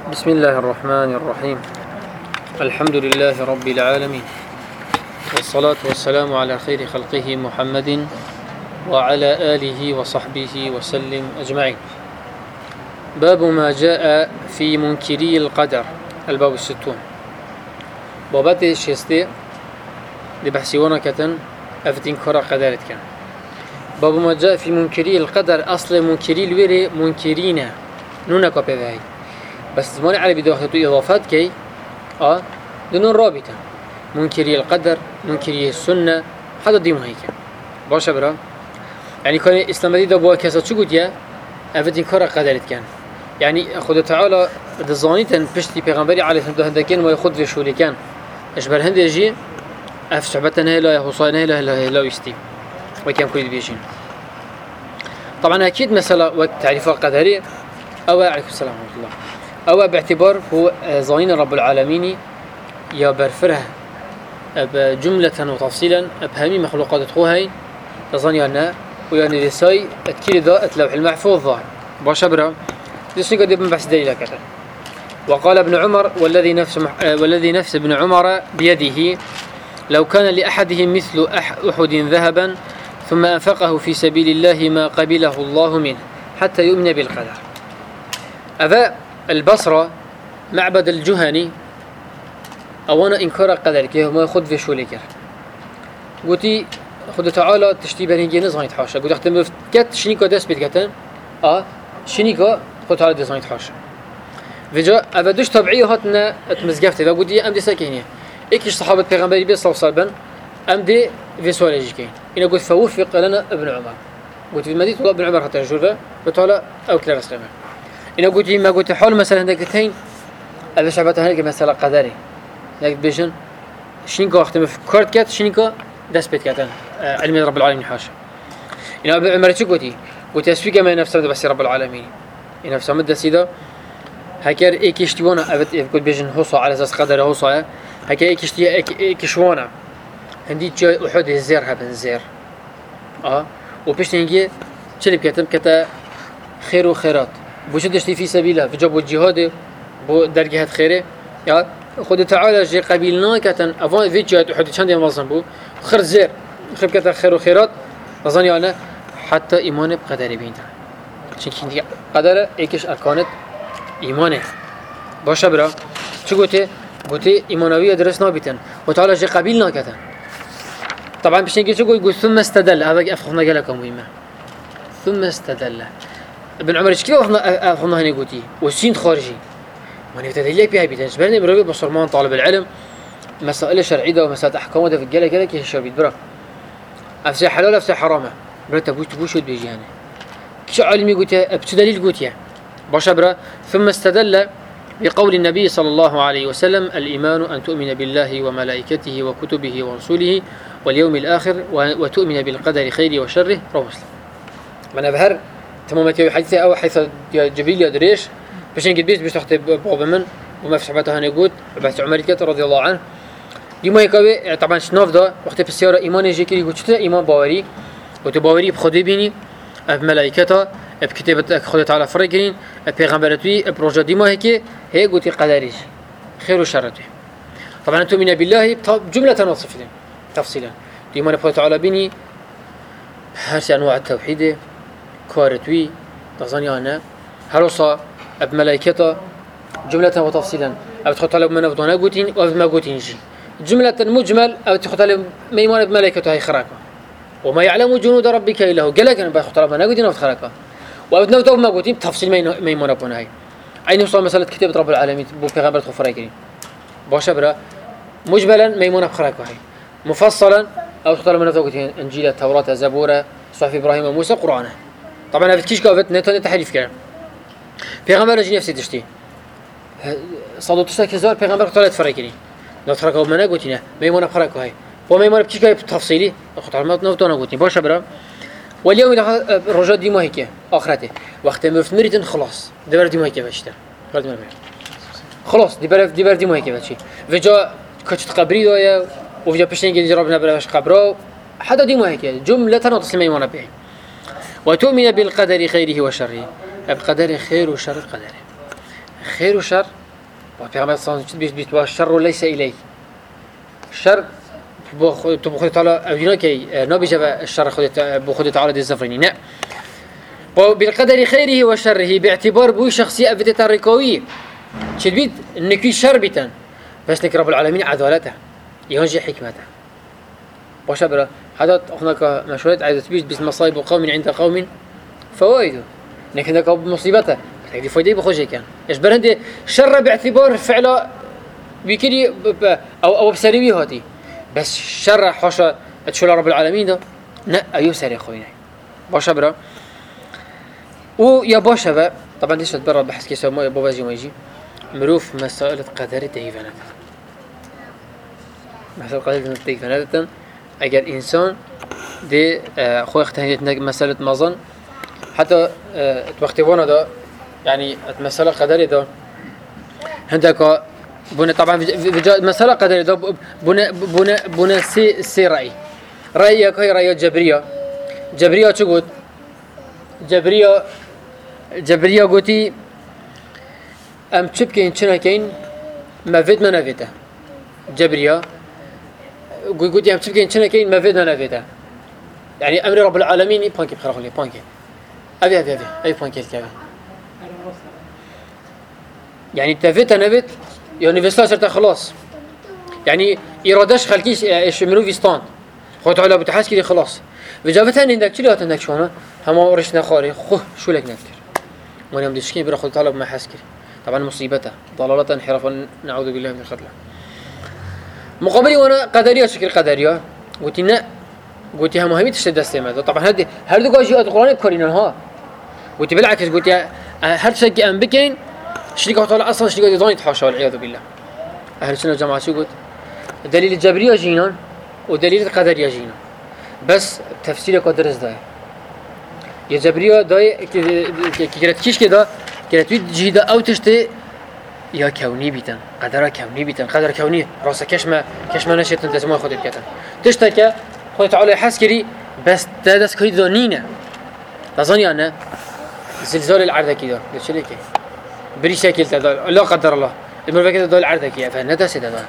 بسم الله الرحمن الرحيم. الحمد لله رب العالمين، والصلاة والسلام على خير خلقه محمد وعلى آله وصحبه وسلم أجمعين. باب ما جاء في منكري القدر، الباب 60. بابات الشيستي لبحثي ونكتن أفتين كرة قدرت كان. باب ما جاء في منكري القدر، أصل منكري الويري منكرين نونك بذاهي، بس زمان عربي داخلته إضافات كي دنون رابطة. منكري القدر، منكري السنة، هذا ديم هيك باشا برا. يعني كان الإسلام دا بوا كسا شو قد يا أفتين كرة قدرت كان. يعني خد تعالى دزانيتن بشتي پیغمبري عليه الصلاة والسلام ما ياخذ في شولي كان اشبر هند يجي اف شعبتنا لا حصانه لا يستي وكان كل بيجين. طبعا اكيد مثلا وقت تعريف القدري او عليكم السلام ورحمه الله او باعتبار هو ظاهر رب العالمين يا برفره بجمله وتفصيلا بهمي مخلوقات هاي ظنينا ويعني لساي اكيد ذا اللوح المحفوظ ظاهر باشبره لسني قد ابن بحث دليل كذا. وقال ابن عمر والذي نفس ابن عمر بيده لو كان لأحدهم مثل أحد ذهبا ثم أنفقه في سبيل الله ما قبله الله منه حتى يؤمن بالقدر. أذا البصرة معبد الجهني أولا إنكار القدر كي ما يخذ في شو لكر قلتي خد تعالى تشتي بهنجي نزغن يتحاشى قلت أختم كت شنيكا دس بيتكتن شنيكا خد تعالى دزغن يتحاشى فجاء أبدوش طبيعي هاتنا اتمزجفت إذا قلت أم دي ساكينية إيش صحابة پیغمبری بي صلى الله عليه وسلم أم دي في سؤال يجيكين إنه قلت فوفق لنا ابن عمر قلت في المدينة والله ابن عمر حتى يجوله بتعالى أو كلا رسلمه إنه قلت ما قلت حول مثلا هندك تين أبي شعبتها هندك مثلا قدري هندك بيجن شنيكا أختم فكرت كات شنيكا دس بيت كاتن علم رب العالمين حاشا. إنه ابن عمر شو قلت أسفيك ما نفسه بس رب العالمين إنه نفسه مدة سيدا هكر إيكشتوانا أبد يقول بيجن هوصا على أساس قدر هوصا هكر إيكشتوانا عندي جاي أحد الزير هبن زير وبيش نيجي شلي كتا خير وخيرات بوجدشتي في سبيله في جاب الجهاد بو درجات خيره يا خد تعالى جي قبيلنا كتن أفان في جهاد أحد شان ديال مازن بو خير زير خير كتا خير وخيرات أظني أنا حتى إيمان بقدر بينته شنكين قدر إيكش أركانت إيمانه باشا برا شو قلت إيمانوية درس نابتن وتعالى جي قبيلنا كتن. طبعا باش نجي شو يقول ثم استدل هذا أفخنا قالك مهمة ثم استدل ابن عمر كيف أفخنا هني قلتي والسين خارجي ما نفتدل لك بها بيتن جبرني بروي بصرمان طالب العلم مسائل شرعية ومسائل أحكام ده في الجلة كذا كيف الشربيت برا أفسح حلال أفسح حرامه برا تبوش ود بيجي يعني كش علمي قلت أبتدليل قلت يا باشا برا. ثم استدل بقول النبي صلى الله عليه وسلم الإيمان أن تؤمن بالله وملائكته وكتبه ورسوله واليوم الآخر وتؤمن بالقدر خيره وشره. رواه مسلم. من أبهر تمامتي حديثة أو حيث جبريل يدريش باش نجد بيش تختب باب من وما في صحبتها نقول بعث عمر رضي الله عنه ديما يكوي طبعا شناف ده وقت في السيارة إيمان يجيكي قلت شو إيمان باوري وتباوري بخدي بيني بملائكته بكتابة خدي تعالى فرقين بيغمبرتوي بروجا ديما هي قلت قدريش خير وشرته. طبعا تؤمن بالله جملة وصفة تفصيلا ديما نبغى تعالى بيني هرس أنواع التوحيد كارتوي تظني أنا هرصا بملائكته جملة وتفصيلا أو تخط على من أفضل قوتين أو ما قوتين شيء جملة مجمل أو تخط على ما يمان بملائكته هاي خراكة وما يعلم جنود ربك إلا هو قالك أنا بخط على من قوتين أو خراكة وأبدنا وتوب ما قوتين تفصيل ما يمان بنا هاي أي نوصل مسألة كتابة رب العالمين بو پیغمبر خفرا كريم باشا برا مجملا ما يمان بخراكة هاي مفصلا أو تخط على من أفضل قوتين إنجيل التوراة زبورة صحف إبراهيم وموسى قرآن. طبعا هذا كيش قافت نتاني تحريف كلام پیغمبر جي نفسي تشتي صادو تشتاك هزار پیغمبر خطالة فرقيني لو تخرقه بمنا قوتينه ما يمان بخراكة هاي وما يمان بكيش قايب تفصيلي خط على ما نفتونا قوتين باشا برا. واليوم الرجاء ديما هيك آخرته وقت مرت مريتن خلاص دبر ديما هيك باشتر خلاص دبر ديما هيك باشي وجا كشت قبري دويا وجا بشين جدي جربنا براش قبره حدا ديما هيك جملة تسلم يمان به. وتؤمن بالقدر خيره وشره بقدر خير وشر قدره خير وشر وبيغمبر صلى الله عليه وسلم الشر ليس إليك الشر بخود تعالى أبينا كي نبي جاب الشر بخود تعالى دي الزفريني لا بالقدر خيره وشره باعتبار بوي شخصية أفتة الركوية شدبيت إنك في شر بيتن بس لك رب العالمين عدالته ينجي حكمته وشبره هذا هناك مشروع عايز تبيش بس مصايب قوم عند قوم فوائده لكن ذاك مصيبته هذه فايدة بخوجه كان إيش برهندي شر باعتبار فعله بكري أو بسريوي هاتي بس شر حاشا تشول رب العالمين ده لا أيو سري خوينا باشبره ويا باشا طبعا ليش تبرر بحث كيسا بابا زي ما يجي مروف مسائل قدر تهيفانات مسائل قدر تهيفانات اگر انسان دي خو اختهيت مسألة مظن حتى وقت وانا ده يعني مسألة قدر ده عندك بنا طبعا مسألة قدر ده بنا سي رأيك هي رأي جبرية شو قلت جبرية قلتي ام تشبكين شنا كين ما فيد ما نفيته جبرية قلتي ام تشبكين شنا كين ما فيد ما نفيته يعني امر رب العالمين بانكي بخير لي بانكي ابي اي بانكي الكافي يعني تفيت نفيت يعني فيسلا صرت خلاص يعني ارادش خلكيش ايش منو فيستان خد على بتحس كده خلاص وجابتها عندك كده عندك شلونه هم ورشنا خاري خو شو لك نفكر وانا مدشكين بياخذ طلب ما حسكر طبعا مصيبته ضلاله انحرافا نعوذ بالله من الخذلان مقابلي وانا قدريه شكل قدريه قلت هم مهمه تشد استعمال طبعا هذه جاء القران كورينا ها قلت بالعكس قلت هل شيء ام بكين شريكه طالع اصلا شريكه ديزاين تحاشا والعياذ بالله اهل السنه والجماعه شو قلت دليل الجبريه جينا ودليل القدريه جينا بس تفسير قدر ازاي يا جبريه داي كيرت كيش كده كيرت جيده او تشتي يا كوني بيتن قدر كوني بيتن قدر كوني راسه كشمه نشيت انت ما خدت كده تشتكى خدت على حسكري بس تدس كيد ذنينا تظني انا زلزال العرض كده قلت لك بري شكل تدل لا قدر الله المره كده دول العرض كده فندس ده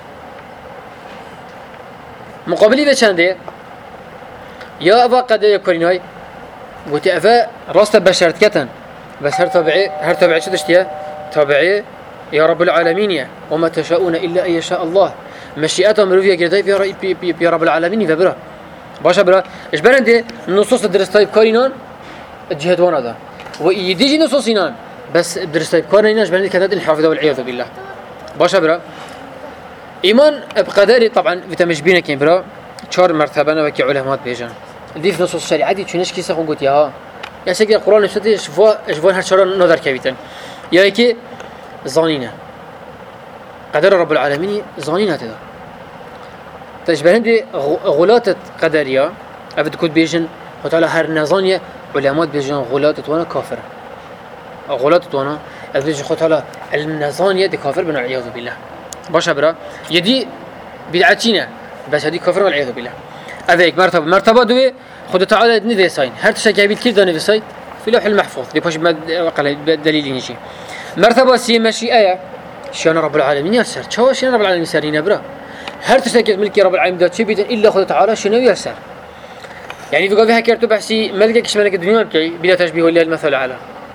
مقابلي ده شنده يا ابا قد يكون هاي قلت افا راست بشرت كتن بس هر تبعي شو تشتيها تبعي يا رب العالمين يا وما تشاءون الا ان يشاء الله مشيئته مروفيه كده يا رب العالمين فبره باشا برا ايش برندي النصوص درستاي بكارينان الجهاد وانا ده ويديجي نصوصينان بس درستاي بكارينان ايش برندي كذا الانحراف ده والعياذ بالله باشا برا ايمان بقدري طبعا بتمجبينك كين برا 4 مرتبه انا وكي علماء بيجان دي في نصوص الشريعه دي تشنش كيسه خون قلت يا يا شكل القران نشتي شوفوا هالشرع نظر كبيتن يا هيك ظانينا قدر رب العالمين ظانينا هذا تشبه عندي غلاتة قدريه ابد كنت بيجن وتعالى هر نظانيه علماء بيجن غلاتة وانا كافر غلاتة وانا ابد خد على النظانيه دي كافر بنا والعياذ بالله باشا برا يدي بدعتينا بس هذه كفر والعياذ بالله هذيك مرتبه دوي خد تعالى نفسين هر شيء قبل كده نفسي في لوح المحفوظ دي باش دليل يجي مرتبه سي مشيئه شان رب العالمين يسر شو شان رب العالمين سرينا برا هر شيء ملك رب العالمين ده شيء الا خد تعالى شنو يسر يعني في قضيه كرتو بحسي ملكك ايش ملك الدنيا بكي بلا تشبيه ولا المثل على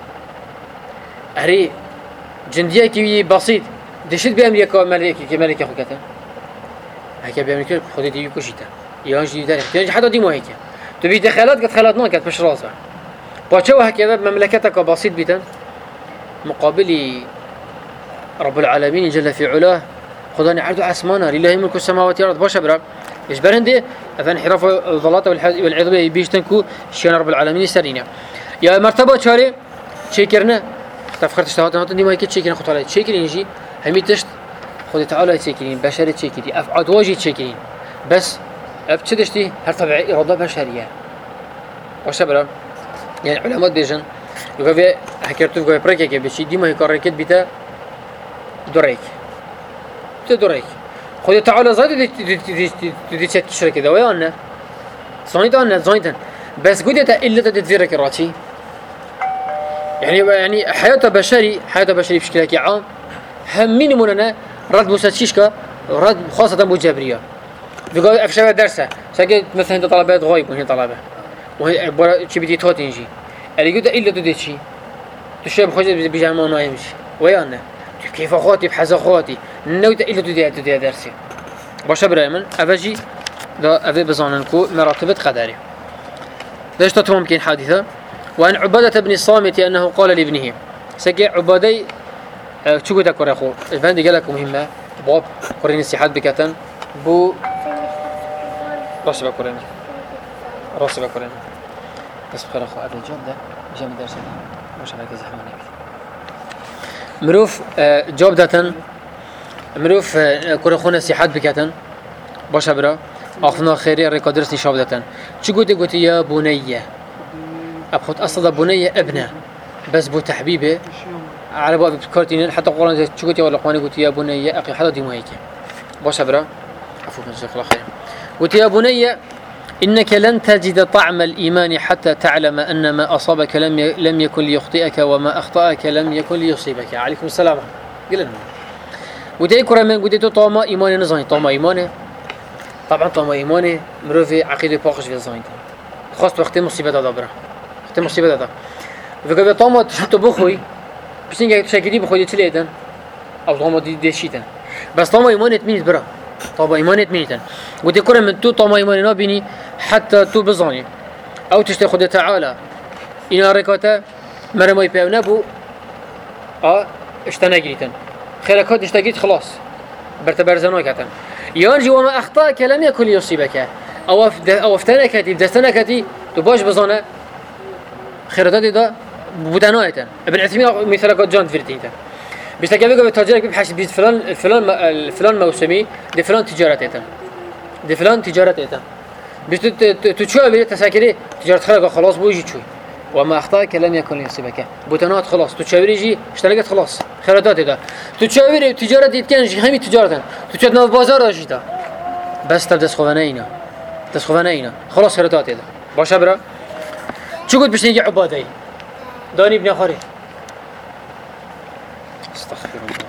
اري جنديه كي بسيط دشت بامريكا ملك اخو كذا هيك بامريكا خدي دي كوشيتا يانجي ده يعني حتى دي مو هيك تبي دخلات قد خلاتنا كانت مش راسها باتشو هكذا مملكتك بسيط بيتن مقابل رب العالمين جل في علاه خداني عرض اسمانا لله ملك السماوات والارض باش برا ايش برندي اذن حرف الضلات والعظمه بيشتنكو شان رب العالمين سرينا يا مرتبه شاري تشيكرنا تفخرت اشتهات دي ما هيك تشيكرنا خد على تشيكر يجي همي تشت خد تعالى تشيكرين بشري تشيكري افعاد واجي تشيكرين بس ابتدشتي هر طبيعي اراده بشريه وشبرا يعني علماء بيجن يقول حكيتو يقول بريكه بشي ديما هيك ركت بتا دريك تدريك خد تعالى زاد دي تشرك كذا ويانا صايدنا بس قلت الا تدفيرك راتي يعني حياة بشري بشكل عام هم مينموننا رد بوساتشيشكا رد خاصة بو جبرية بيقول افشوا درسه ساكت مثلا انت طلبات غايب وهي طلبه وهي شي بدي توتنجي اللي يقول الا تدي شي تشاب خوجه بيجامع ما يمشي ويانا كيف اخواتي بحز اخواتي نوت الا تدي درسي باش بريمن افجي ذا افي بزاننكو مراتب قدري ليش ممكن حادثه وان عباده بن الصامت انه قال لابنه سكي عبادي شو قلت لك اخو الفند قال لك مهمه باب قرين السيحات بكتن بو راسي بكورين بس بخير اخو هذا الجوب ده جاب درس مش هيك زحمه نبي مروف جوب داتن مروف كره خونا سيحات بكتن باش برا اخنا خيري ريكادرس نشاب داتن شو قلت يا بنيه ابخذ اصلا بنيه ابنه بس بو تحبيبه على باب كارتين حتى القران شو قلت ولا اخواني قلت يا بنيه اخي حدا دي هيك باش برا عفوا جزاك الله خير قلت يا بني إنك لن تجد طعم الإيمان حتى تعلم أن ما أصابك لم يكن ليخطئك وما أخطأك لم يكن ليصيبك. عليكم السلام. قلنا ودي كرمان قديتو طعم إيمان نزاني طعم إيمانه طبعا طعم إيمانه مروفي عقيدة باقش في الزاني خاص وقت مصيبة دابرة وقت مصيبة دابرة وفي طعم تشوت بخوي بس نيجي تشكيلي بخوي تليدن أو طعم دي شيتن بس طعم إيمانه تميت برا طبعا إيمانيت ميتن ودي كره من تو طما إيماننا بيني حتى تو بزاني أو تشتي خد تعالى إن ركعته مرمى يبيعنا بو اشتنا جريتن خيركات اشتجيت خلاص برتبر زناكتن يانجي وما أخطأك لم يكن ليصيبك أو افتنا كتي بدستنا كتي تباش بزانه خيرات ده بدنايتن ابن عثيمين مثلك جان فيرتينتن بس تجيبه بالتاجر بحش بيت فلان موسمي دي فلان تجارة إيتا بس تشوف بيت تساكري تجارة خلق خلاص بوجي شوي وما أخطأك لم يكن يصيبك بوتنات خلاص تشاوريجي اشتركت خلاص خيرات ده تشاوري تجارة يتكنج همي تجارة تشوف ناف بازار جيتا بس تبدأ تسخفناينا خلاص خيرات ده باش برا شو قلت بس نيجي عبادي داني ابن خاري استغفر الله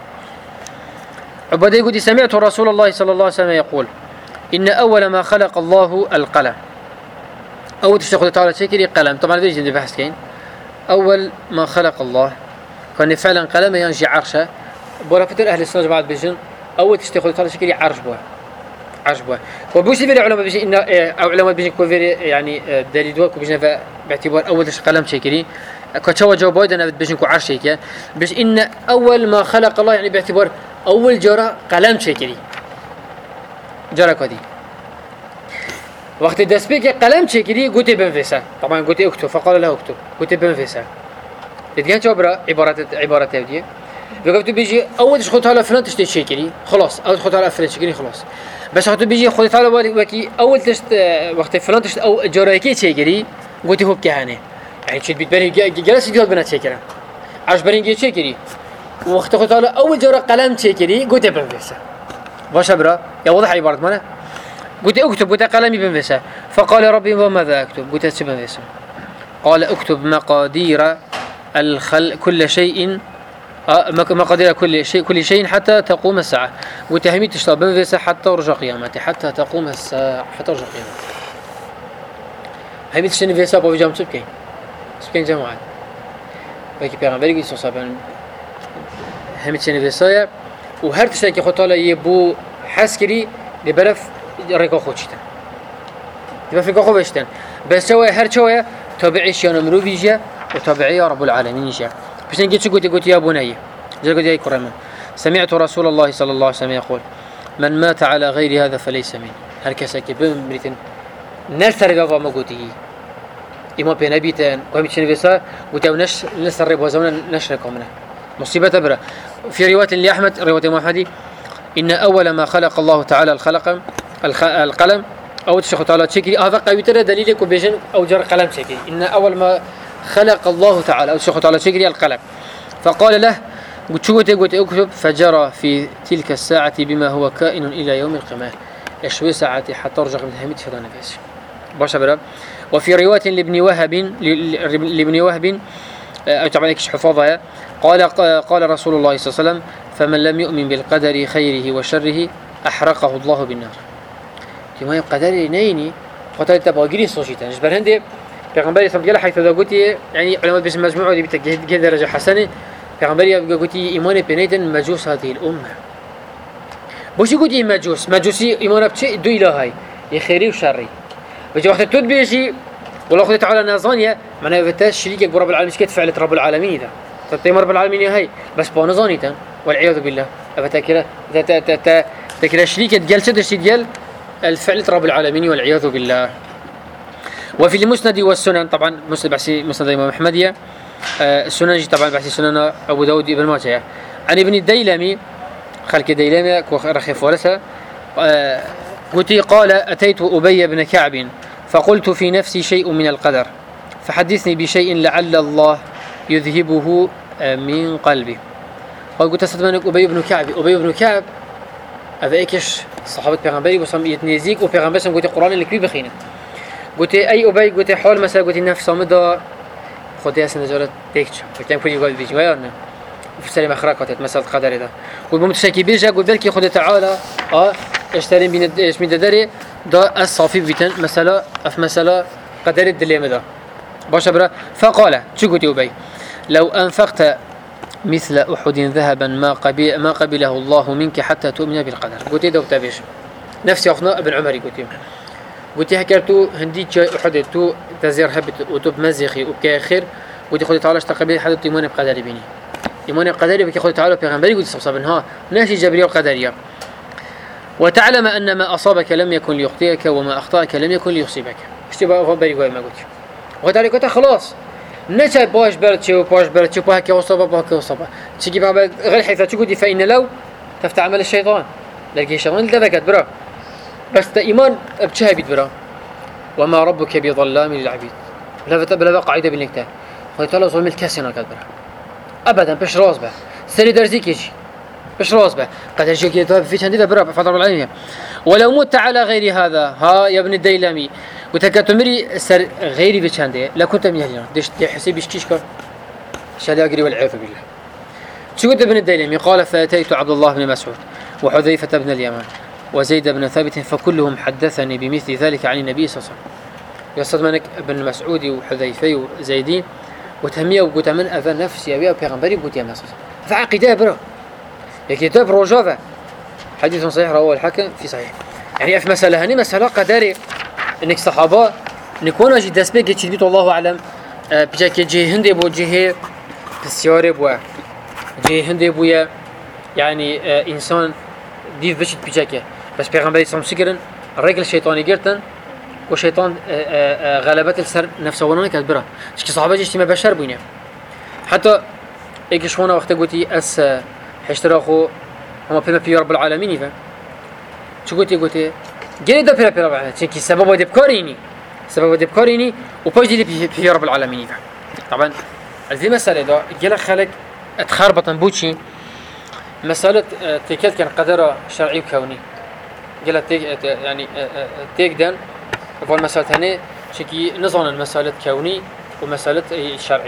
عبادي يقول سمعت رسول الله صلى الله عليه وسلم يقول إن أول ما خلق الله القلم أول تشتغل تعالى شكري قلم طبعا ليش عندي بحث كين أول ما خلق الله كان فعلا قلم ينجي عرشه بولا فتر أهل السنة بعد بيجن أول تشتغل تعالى شكري عرش بوه وبوش في العلماء بيجي إن أو علماء بيجي كوفيري يعني دليل دوك بيجي باعتبار أول قلم شكري كتشوا جوابات أنا بيجي كو عرش هيك بس إن أول ما خلق الله يعني باعتبار أول جرى قلم شكري جرى كذي وقت دسبيك قلم شكري قلت بنفسه طبعا قلت اكتب فقال له اكتب قلت بنفسه تدقين جبرة عبارة توديه بقولت بيجي أول تشخط على فلان تشتري شكري خلاص أول تشخط على فلان شكري خلاص بس وقت بيجي خذت على وكي أول وقت فلان تشت أو جرى كي شكري قلت هو بكهانه يعني شد بيتبني جلس يقول بنات شكرا عاش برينجي شكري وقت خذت على أول جرى قلم شكري قلت بنفسه باش برا يا واضح عبارة ماله قلت اكتب قلت قلمي بنفسه فقال ربي وماذا اكتب قلت اكتب بنفسه قال اكتب مقادير كل شيء مقادير كل شيء حتى تقوم الساعة وتهميت تشتغل بنفسه حتى رجع قيامتي حتى تقوم الساعة حتى رجع قيامتي هميت تشتغل بنفسه أبو جامع سبكين جماعة وكي بيغنبري قلت صوصابان هميت تشتغل بنفسه وهر تشتغل خطالة يبو حسكري لبرف ريكو خوشتن تبقى في كوخو بشتن بس شوية هر شوية تابعي شيان مروفي جا وتابعي رب العالمين جا بس نجي شو قلت يا بني زي قلت يا كرمان سمعت رسول الله صلى الله عليه وسلم يقول من مات على غير هذا فليس مني هر كساكي بمريتن نرسل بابا ما قلتي إما بينبيتن قوي تشين بيسا وتاو نسر بوزونا نشركم منه مصيبة برا في رواية لأحمد رواية محمدي إن أول ما خلق الله تعالى القلم أو تشخط على شكل هذا قوي ترى دليلك وبيجن أو جر قلم شكل إن أول ما خلق الله تعالى أو تشخط على شكل القلم فقال له قلت اكتب فجرى في تلك الساعة بما هو كائن إلى يوم القيامة شوي ساعة حتى رجع من هميت في نفسه باش برا وفي رواية لابن وهب أو طبعا حفاظها قال رسول الله صلى الله عليه وسلم فمن لم يؤمن بالقدر خيره وشره أحرقه الله بالنار. كما قدر نيني قتل تباغيري سوشيتان جبر هندي پیغمبر اسلام قال حيث قلتي يعني علماء بس مجموعه دي بتجهد درجه حسنه پیغمبر قلتي ايمان بنيتن مجوس هذه الامه بوشي قلتي مجوسي ايمان بشيء دو الهي خيري وشري بجي وقت تود بيجي والله خذ تعالى نازانيا معناها فتاش شريكك برب العالمين كيف فعلت رب العالمين اذا تطيم رب العالمين هي بس بونزانيتن والعياذ بالله افتكر تكره شريكه جلسه ديال الفعل رب العالمين والعياذ بالله. وفي المسند والسنن طبعا مسند الإمام أحمدية السنن طبعا بحثي سنن أبو داود ابن ماجه عن ابن الديلمي خلق الديلمي رخي فولسة قلت قال أتيت أبي بن كعب فقلت في نفسي شيء من القدر فحدثني بشيء لعل الله يذهبه من قلبي. قلت استدمنك أبي بن كعب هذا إيكش صحابة پیغمبری بسام يتنزيك و پیغمبر سام قلت القرآن اللي كبير بخينه قلت أي أبي قلت حال مثلا قلت نفس صامدا خدي أصلا نجارة تكتش فكان كل يقول بيجي ويانا في سلام أخراقات مثلا القدر ده قلت بمتشكي بيجا قلت بلكي خد تعالى اشترين بين ايش من داري ده الصافي بيتن مثلا قدر الدليم ده باش برا فقال شو قلت أبي لو أنفقت مثل أحد ذهبا ما قبله الله منك حتى تؤمن بالقدر. قلت ده وتابيش نفسي أخنا ابن عمري قلت هكرتو هندي جاي أحد تو تزير هبت وتوب مزيخي وكاخر قلت خذ تعالى اشتقبل حد إيمان بقدر بيني إيمان بقدر بك خذ تعالى بيغمبري قلت صبصبنها ناشي جبريل قدرية وتعلم أن ما أصابك لم يكن ليخطئك وما أخطأك لم يكن ليصيبك. اشتباه غبري قال ما قلت وقال قلت خلاص نشأ باش برد شو بهك وصبا تيجي بعد غير حيث تقولي فإن لو تفتح عمل الشيطان لقي الشيطان دبكت برا بس إيمان بشهي بيت برا وما ربك بظلام للعبيد لا بقى قاعدة بالنكتة قلت الله ظلم الكاسينا كبرا أبدا بش راس به سري درزيك يجي بش راس به قد يجي في شندي برا فضل العالمين ولو مت على غير هذا ها يا ابن الديلمي وتكتمري سر غيري بشندي لا كنت ميهلنا دش حسيب كيشكر شالي أجري والعياذ بالله. شو قلت ابن الديلمي قال فأتيت عبد الله بن مسعود وحذيفة بن اليمان وزيد بن ثابت فكلهم حدثني بمثل ذلك عن النبي صلى الله عليه وسلم. يصدمنك ابن مسعود وحذيفة وزيدين وتهمية وقلت من أذى نفسي أبي بيغمبري قلت يا مسعود فعقيدة برا كتاب رجافة حديث صحيح رواه الحاكم في صحيح يعني في مسألة هني مسألة قدري انك صحابة نكون اجي دسبك تشبيت الله اعلم بجاك جه هندي بو جه بسياري بو جه هندي بو يعني انسان ديف بشت بجاك بس پیغمبر اسلام سكرن الرجل شيطاني جرتن وشيطان غلبت السر نفسه ونانه كبره شكي صحابه اجتماع بشر بينه حتى ايش هنا وقت قلتي اس حشتراخو هم في رب العالمين فا شو قلتي جيدا في رب العالمين شكي سبب دبكاريني وباش دي في رب العالمين فا طبعا هذه مسألة ده جل خلق اتخربطا بوشي مسألة تكاد كان قدر شرعي وكوني جل يعني تيجدن فول مسألة هني شكي نظام المسألة كوني ومسألة شرعي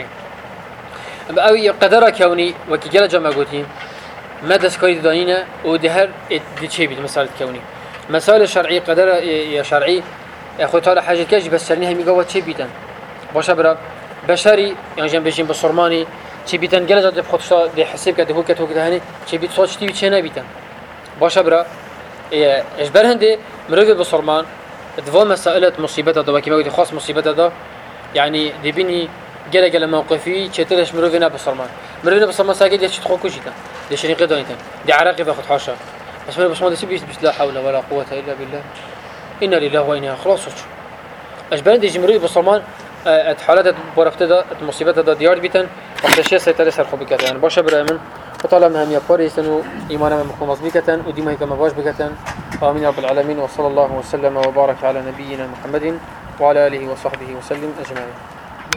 أو قدر كوني وكجل جمع قوتي ما دسكاري دانينا ودهر دشيء بالمسألة كوني مسألة شرعي قدر يا شرعي أخو تعالى حاجة كاش بس سرنيها ميقوات شيء بيتن باش برا بشري يعني جنب بيجين بالصرماني شيء بيتن جل جد بخطشة دي حسيب كده هو كده هني شيء بيت صوت شتي بيتشنا بيتن باش برا إيش برهندي مروي بالصرمان دوام مسألة مصيبة ده وكما قلت خاص مصيبة ده يعني دي بيني جل موقفي شتلش مروينا بالصرمان مروينا بالصرمان ساجد يشتخو كوجيتا دي شني قدانيتن دي عراقي باخد حاشا بس ما بس بس لا حول ولا قوة إلا بالله إنا لله وإنا خلاص أجبان دي جمهورية بالصرمان حالات برفتها المصيبات ده ديار بيتن وقت الشيء سيطرة سرخو بكتن يعني باشا برأمن وطالع مهم يبقى يستنو إيمانا من مخومص بكتن وديما هيك مباش بكتن آمين رب العالمين وصلى الله وسلم وبارك على نبينا محمد وعلى آله وصحبه وسلم أجمعين.